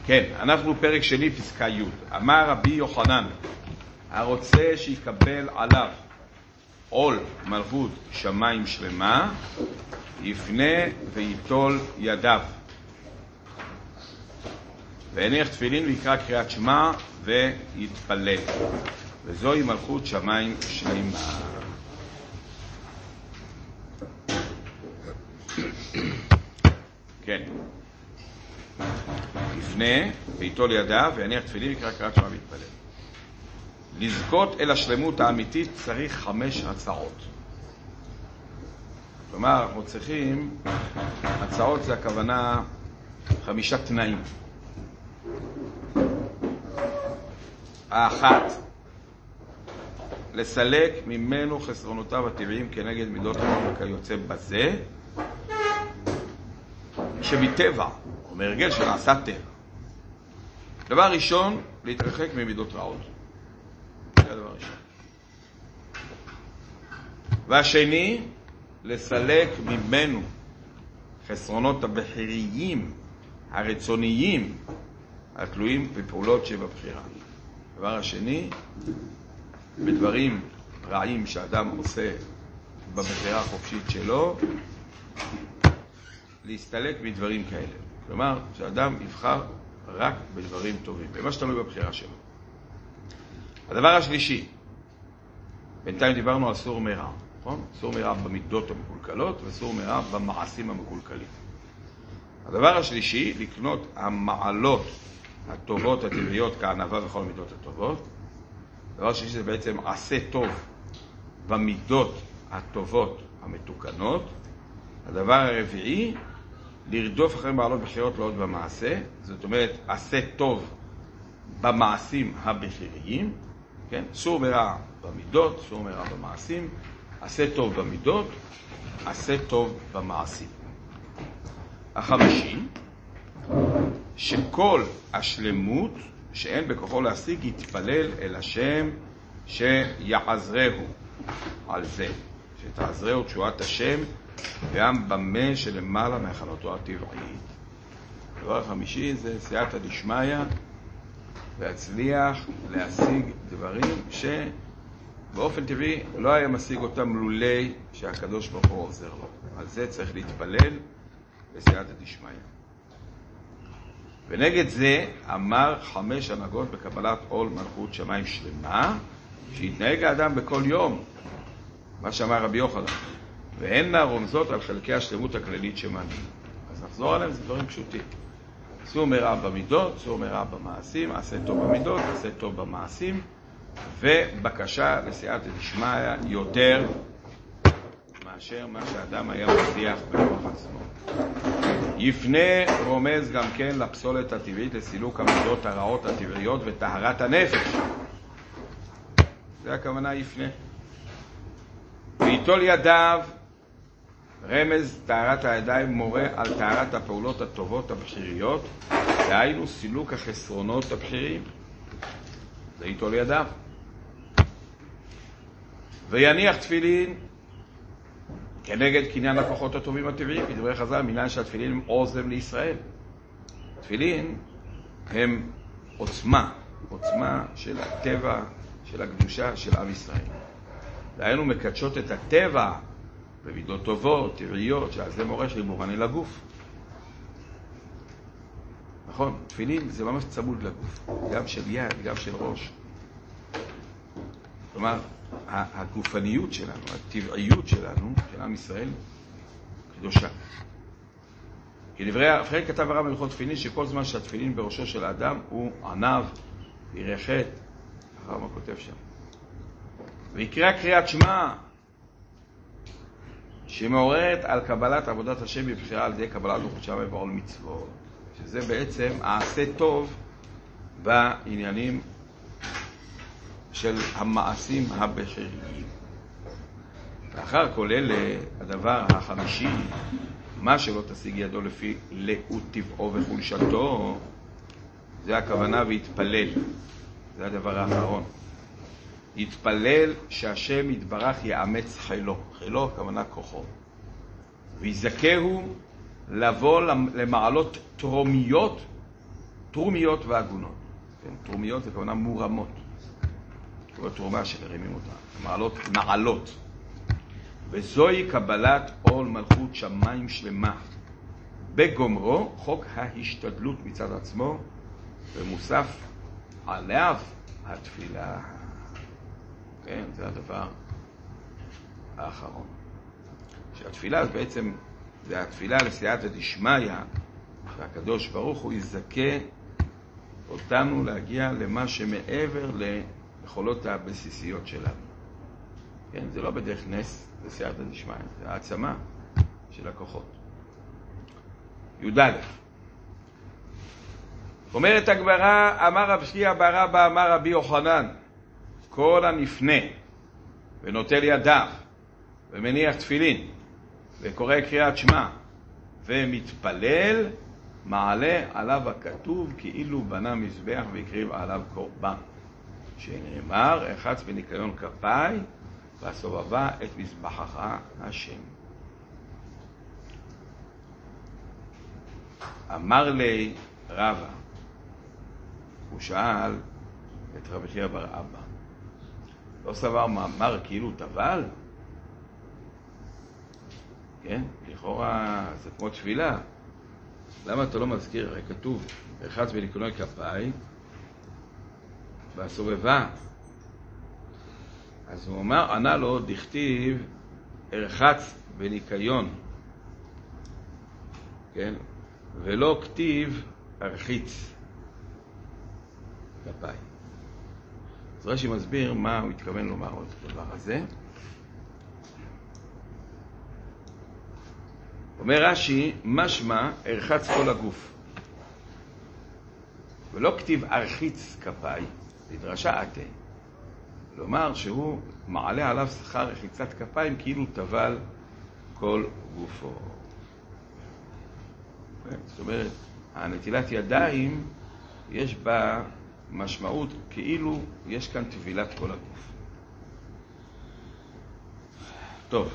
כן, אנחנו פרק שני, פסקה י'. אמר רבי יוחנן, הרוצה שיקבל עליו עול מלכות שמיים שלמה, יפנה ויטול ידיו. והניח תפילין ויקרא קריאת שמע ויתפלל. וזוהי מלכות שמיים שלמה. כן. יפנה ויטול ידיו ויניח תפילין ויקרא קריאת שמע ויתפלל. לזכות אל השלמות האמיתית צריך 5 הצעות. כלומר, אנחנו צריכים, הצעות זה הכוונה 5 תנאים. האחת, לסלק ממנו חסרונותיו הטבעיים כנגד מידות הרע וכיוצא בזה, שמטבע, או מהרגל שנעשה טבע. דבר ראשון, להתרחק ממידות רעות. זה הדבר ראשון. והשני, לסלק ממנו חסרונות הבחיריים, הרצוניים, התלויים בפעולות שבבחירה. הדבר השני, בדברים רעים שאדם עושה בבחירה החופשית שלו, להסתלק מדברים כאלה. כלומר, שאדם יבחר רק בדברים טובים, במה שתלוי בבחירה שלו. הדבר השלישי, בינתיים דיברנו על סור מרע, נכון? סור מרע במידות המקולקלות וסור מרע במעשים המקולקלים. הדבר השלישי, לקנות המעלות הטובות הטבעיות כענווה וכל המידות הטובות. הדבר השלישי זה בעצם עשה טוב במידות הטובות המתוקנות. הדבר הרביעי, לרדוף אחרי מעלות בחירות לא עוד במעשה, זאת אומרת עשה טוב במעשים הבחיריים, כן? סור מרע במידות, סור מרע במעשים, עשה טוב במידות, עשה טוב במעשים. החמישי, שכל השלמות שאין בכוחו להשיג יתפלל אל השם שיעזרהו על זה, שתעזרהו תשועת השם גם במה שלמעלה מהכנותו הטבעית. הדבר החמישי זה סייעתא דשמיא, להצליח להשיג דברים שבאופן טבעי לא היה משיג אותם לולי שהקדוש ברוך הוא עוזר לו. על זה צריך להתפלל בסייעתא דשמיא. ונגד זה אמר 5 הנהגות בקבלת עול מלכות שמיים שלמה, שיתנהג האדם בכל יום, מה שאמר רבי יוחנן, ואין רומזות על חלקי השלמות הכללית שמאמין. אז נחזור עליהם, זה דברים פשוטים. סור מרע במידות, סור מרע במעשים, עשה טוב במידות, עשה טוב במעשים, ובקשה לסייעתא דשמיא יותר מאשר מה שאדם היה מצליח בכוח עצמו. יפנה רומז גם כן לפסולת הטבעית, לסילוק המידות הרעות הטבעיות וטהרת הנפש. זה הכוונה יפנה. ויטול ידיו, רמז טהרת הידיים מורה על טהרת הפעולות הטובות הבחיריות, דהיינו סילוק החסרונות הבחיריים. זה יטול ידיו. ויניח תפילין כנגד קניין הכוחות הטובים הטבעיים, כדברי חז"ל, מניין שהתפילין הם עוזם לישראל. תפילין הם עוצמה של הטבע, של הקדושה של עם ישראל. דהיינו מקדשות את הטבע במידות טובות, טבעיות, שעל זה מורה שלי מוכן לגוף. נכון? תפילין זה ממש צמוד לגוף, גם של יד, גם של ראש. כלומר, הגופניות שלנו, הטבעיות שלנו, של עם ישראל, קדושה. כדברי כתב הרב הלכות תפילין, שכל זמן שהתפילין בראשו של האדם הוא ענב, ירא חטא, אחר מה כותב שם. ויקרא קריאת שמע, שמעוררת על קבלת עבודת השם בבחירה על ידי קבלת מלכות שמיים ועול מצוות, שזה בעצם העשה טוב בעניינים של המעשים הבחיריים. ואחר כל אלה, הדבר החמישי, מה שלא תשיג ידו לפי לאות טבעו וחולשתו, זה הכוונה והתפלל. זה הדבר האחרון. יתפלל שהשם יתברך יאמץ חילו. חילו, הכוונה כוחו. ויזכהו לבוא למעלות תרומיות תרומיות ועגונות. כן, תרומיות זה כוונה מורמות. זו תרומה שמרימים אותה. מעלות. וזוהי קבלת עול מלכות שמיים שלמה. בגומרו, חוק ההשתדלות מצד עצמו, ומוסף עליו התפילה. כן, זה הדבר האחרון. שהתפילה בעצם, זה התפילה לסייעתא דשמיא, והקדוש ברוך הוא יזכה אותנו להגיע למה שמעבר ליכולות הבסיסיות שלנו. כן, זה לא בדרך נס, זה סייעתא דשמיא, זה העצמה של הכוחות. י"ד. אומרת הגמרא, אמר רב חייא בר אבא, אמר רבי יוחנן, כל הנפנה ונוטל ידיו ומניח תפילין וקורא קריאת שמע ומתפלל, מעלה עליו הכתוב כאילו בנה מזבח והקריב עליו קורבן, שנאמר, רחץ בניקיון כפיי והסובבה את מזבחך השם. אמר לי רבא, הוא שאל את רבי חייא בר אבא, לא סבר מאמר כאילו טבל? כן, לכאורה זה כמו תפילה. למה אתה לא מזכיר? הרי כתוב, רחץ בניקיון כפיי והסובבה. אז הוא אמר, ענה לו, דכתיב רחץ בניקיון, כן, ולא כתיב הרחיץ כפיי. אז רש"י מסביר מה הוא התכוון לומר את הדבר הזה. אומר רש"י, משמע הרחץ כל הגוף, ולא כתיב הרחיץ כפיי, לדרשה עתה. כלומר שהוא מעלה עליו שכר רחיצת כפיים כאילו טבל כל גופו. זאת אומרת, הנטילת ידיים יש בה משמעות כאילו יש כאן טבילת כל הגוף. טוב,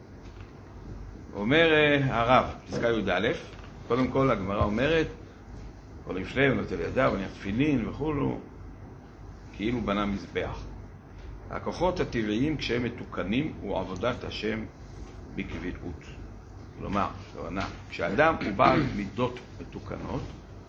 אומר הרב, פסקה י"א, קודם כל הגמרא אומרת, כל לפני ונוטל ידיו וניח תפילין וכולו, כאילו בנה מזבח. הכוחות הטבעיים כשהם מתוקנים הוא עבודת השם בקביעות. כלומר, כשאדם הוא בעל מידות מתוקנות,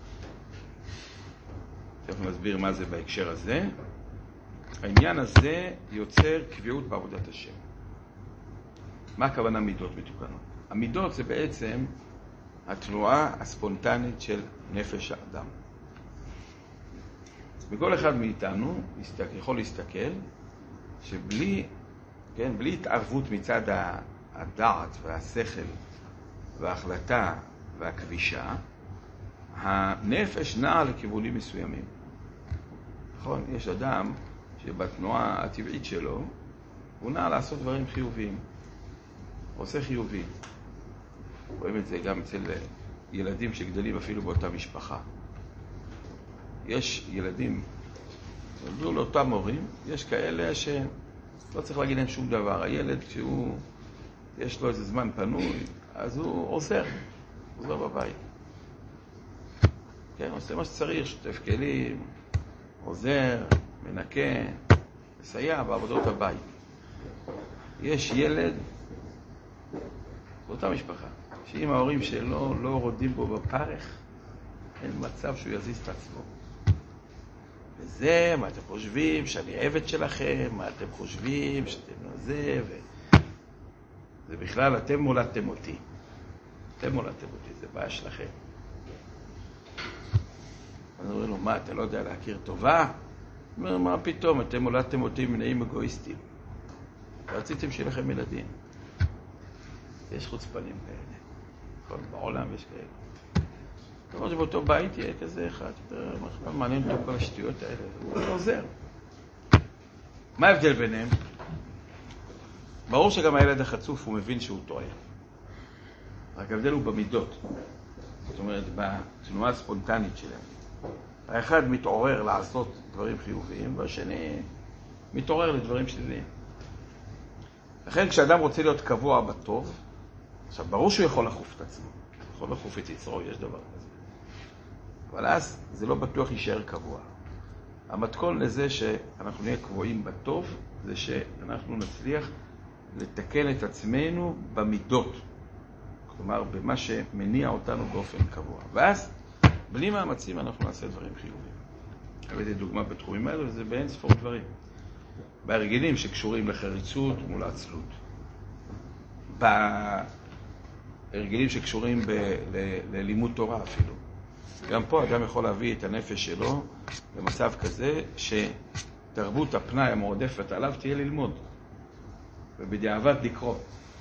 תכף נסביר מה זה בהקשר הזה, העניין הזה יוצר קביעות בעבודת השם. מה הכוונה מידות מתוקנות? המידות זה בעצם התנועה הספונטנית של נפש האדם. בכל אחד מאיתנו יכול להסתכל שבלי, כן, בלי התערבות מצד הדעת והשכל וההחלטה והכבישה, הנפש נעה לכיוונים מסוימים. נכון? יש אדם שבתנועה הטבעית שלו הוא נע לעשות דברים חיוביים, עושה חיובי. רואים את זה גם אצל ילדים שגדלים אפילו באותה משפחה. יש ילדים, עבדו לאותם הורים, יש כאלה שלא צריך להגיד להם שום דבר. הילד כשהוא, יש לו איזה זמן פנוי, אז הוא עוזר בבית. כן, עושה מה שצריך, שוטף כלים, עוזר, מנקה, מסייע בעבודות הבית. יש ילד באותה משפחה, שאם ההורים שלו לא רודים בו בפרך, אין מצב שהוא יזיז את עצמו. וזה, מה אתם חושבים? שאני עבד שלכם? מה אתם חושבים? שאתם לא זה? זה בכלל, אתם מולדתם אותי. אתם מולדתם אותי, זה בעיה שלכם. אני אומר לו, מה, אתה לא יודע להכיר טובה? הוא אומר, מה פתאום? אתם מולדתם אותי מנעים אגואיסטים. רציתם שיהיה לכם ילדים. יש חוצפנים כאלה. נכון, בעולם יש כאלה. כמו שבאותו בית יהיה כזה אחד, מעניין אותו כל השטויות האלה, הוא לא עוזר. מה ההבדל ביניהם? ברור שגם הילד החצוף הוא מבין שהוא טועה. רק ההבדל הוא במידות. זאת אומרת, בתנועה הספונטנית שלהם. האחד מתעורר לעשות דברים חיוביים, והשני מתעורר לדברים שליליים. לכן כשאדם רוצה להיות קבוע בטוב, עכשיו ברור שהוא יכול לחוף את עצמו. יכול לחוף את יצרו, יש דבר כזה. אבל אז זה לא בטוח יישאר קבוע. המתכון לזה שאנחנו נהיה קבועים בטוב, זה שאנחנו נצליח לתקן את עצמנו במידות. כלומר, במה שמניע אותנו באופן קבוע. ואז, בלי מאמצים אנחנו נעשה דברים חיוביים. הבאתי דוגמה בתחומים האלו, וזה באין ספור דברים. בהרגלים שקשורים לחריצות מול העצלות. בהרגלים שקשורים ללימוד תורה אפילו. גם פה אדם יכול להביא את הנפש שלו במצב כזה שתרבות הפנאי המועדפת עליו תהיה ללמוד ובדיעבד לקרוא.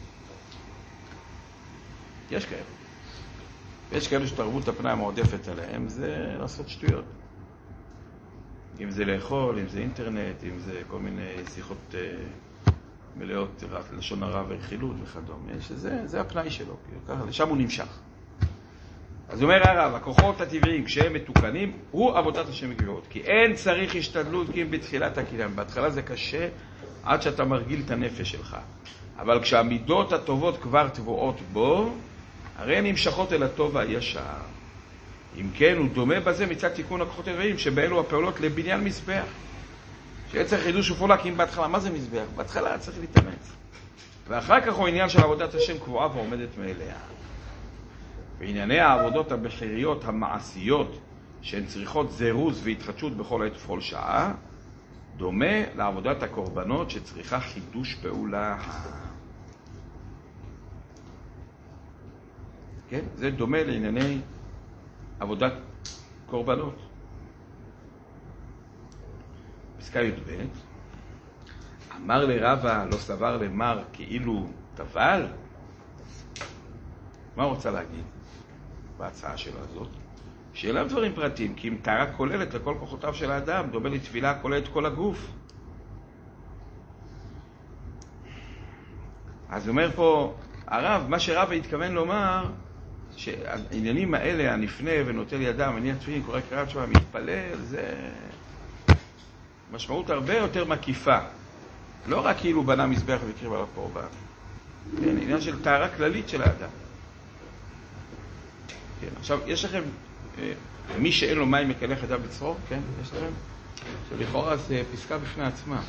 יש כאלה. יש כאלה שתרבות הפנאי המועדפת עליהם זה לעשות שטויות. אם זה לאכול, אם זה אינטרנט, אם זה כל מיני שיחות מלאות לשון הרע ורכילות וכדומה. זה הפנאי שלו, לשם הוא נמשך. אז אומר הרב, הכוחות הטבעיים כשהם מתוקנים, הוא עבודת השם וגבורות. כי אין צריך השתדלות כי אם בתחילת הקניין. בהתחלה זה קשה עד שאתה מרגיל את הנפש שלך. אבל כשהמידות הטובות כבר טבועות בו, הרי נמשכות אל הטוב הישר. אם כן, הוא דומה בזה מצד תיקון הכוחות הטבעיים, שבאלו הפעולות לבניין מזבח. שצריך חידוש ופעולה, כי אם בהתחלה, מה זה מזבח? בהתחלה צריך להתאמץ. ואחר כך הוא עניין של עבודת השם קבועה ועומדת מאליה. בענייני העבודות הבחיריות המעשיות שהן צריכות זירוז והתחדשות בכל עת ובכל שעה, דומה לעבודת הקורבנות שצריכה חידוש פעולה. כן? זה דומה לענייני עבודת קורבנות. פסקה י"ב, אמר לרבא לא סבר למר כאילו טבל? מה הוא רוצה להגיד בהצעה שלו הזאת? שאלה דברים פרטיים, כי אם טהרה כוללת לכל כוחותיו של האדם, דומה לתפילה כוללת כל הגוף. אז אומר פה הרב, מה שרבא התכוון לומר, שהעניינים האלה, הנפנה ונוטל ידם, מניח תפילין, קורא קריאת שמע, מתפלל, זה משמעות הרבה יותר מקיפה. לא רק כאילו בנה מזבח והקריב עליו קורבן. כן, עניין של טהרה כללית של האדם. כן, עכשיו, יש לכם, מי שאין לו מים מקלח ידיו בצרור, כן, יש לכם? שלכאורה זה פסקה בפני עצמה.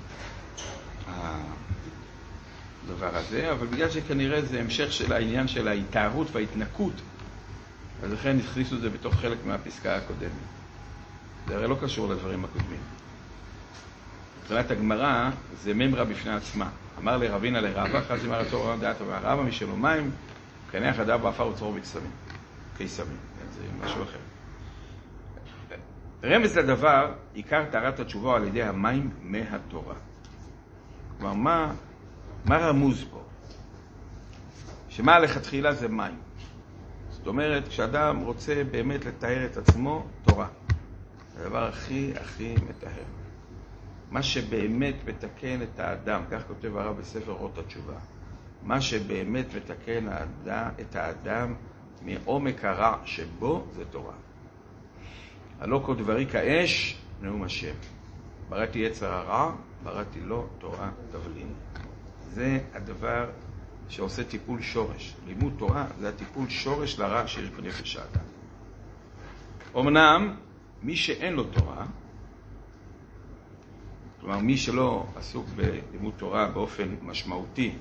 הדבר הזה, אבל בגלל שכנראה זה המשך של העניין של ההתארות וההתנקות, אז לכן נכניסו את זה בתוך חלק מהפסקה הקודמת. זה הרי לא קשור לדברים הקודמים. מבחינת הגמרא זה ממרה בפני עצמה. אמר לרבינה לרבא, חזי אמר התורה דעת רבא, מי שלא מים, קנח ידיו באפר וצרור בקסמים. קיסמים, זה משהו אחר. רמז לדבר, עיקר טהרת התשובה על ידי המים מהתורה. כלומר, מה רמוז פה? שמה לכתחילה זה מים. זאת אומרת, כשאדם רוצה באמת לתאר את עצמו, תורה. זה הדבר הכי מטהר. מה שבאמת מתקן את האדם, כך כותב הרב בספר אורות התשובה, מה שבאמת מתקן את האדם מעומק הרע שבו זה תורה. הלא כל דברי כאש, נאום השם. בראתי יצר הרע, בראתי לו תורה תבלין. זה הדבר שעושה טיפול שורש. לימוד תורה זה הטיפול שורש לרע שיש בנפש האדם. אמנם, מי שאין לו תורה, כלומר מי שלא עסוק בלימוד תורה באופן משמעותי,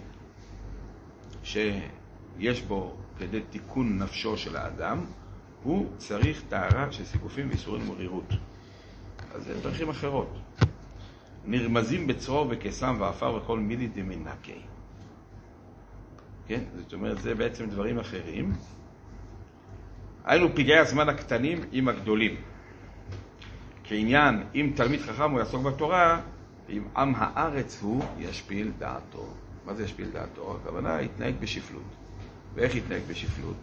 שיש בו כדי תיקון נפשו של האדם, הוא צריך טהרה של סיגופים ואיסורים ומרירות. אז זה דרכים אחרות. נרמזים בצרור וקסם ואפר וכל מילי דמינקי. כן? זאת אומרת, זה בעצם דברים אחרים. היינו פגעי הזמן הקטנים עם הגדולים. כעניין, אם תלמיד חכם הוא יעסוק בתורה, אם עם הארץ הוא ישפיל דעתו. מה זה ישפיל דעתו? הכוונה, יתנהג בשפלות. ואיך יתנהג בשפלות?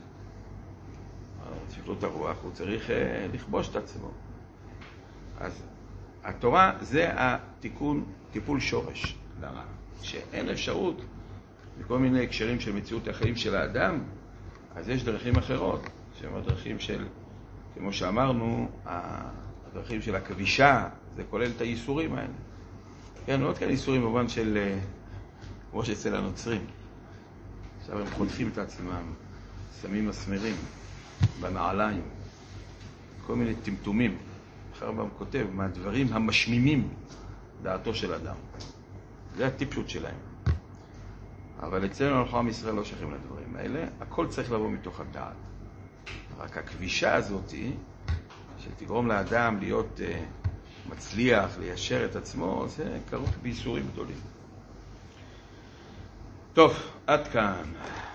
שפלות הרוח, הוא צריך לכבוש את עצמו. אז התורה זה התיקון, טיפול שורש לרע. שאין אפשרות, בכל מיני הקשרים של מציאות החיים של האדם, אז יש דרכים אחרות, שהן הדרכים של, כמו שאמרנו, הדרכים של הכבישה, זה כולל את האיסורים האלה. כן, לא כאן איסורים במובן של, כמו שאצל הנוצרים. עכשיו הם חותכים את עצמם, שמים מסמרים בנעליים. כל מיני טמטומים. הרמב"ם כותב מהדברים המשמימים דעתו של אדם. זה הטיפשות שלהם. אבל אצלנו אנחנו עם ישראל לא שייכים לדברים האלה. הכל צריך לבוא מתוך הדעת. רק הכבישה הזאת שתגרום לאדם להיות מצליח, ליישר את עצמו, זה כרוך בייסורים גדולים. טוב, עד כאן.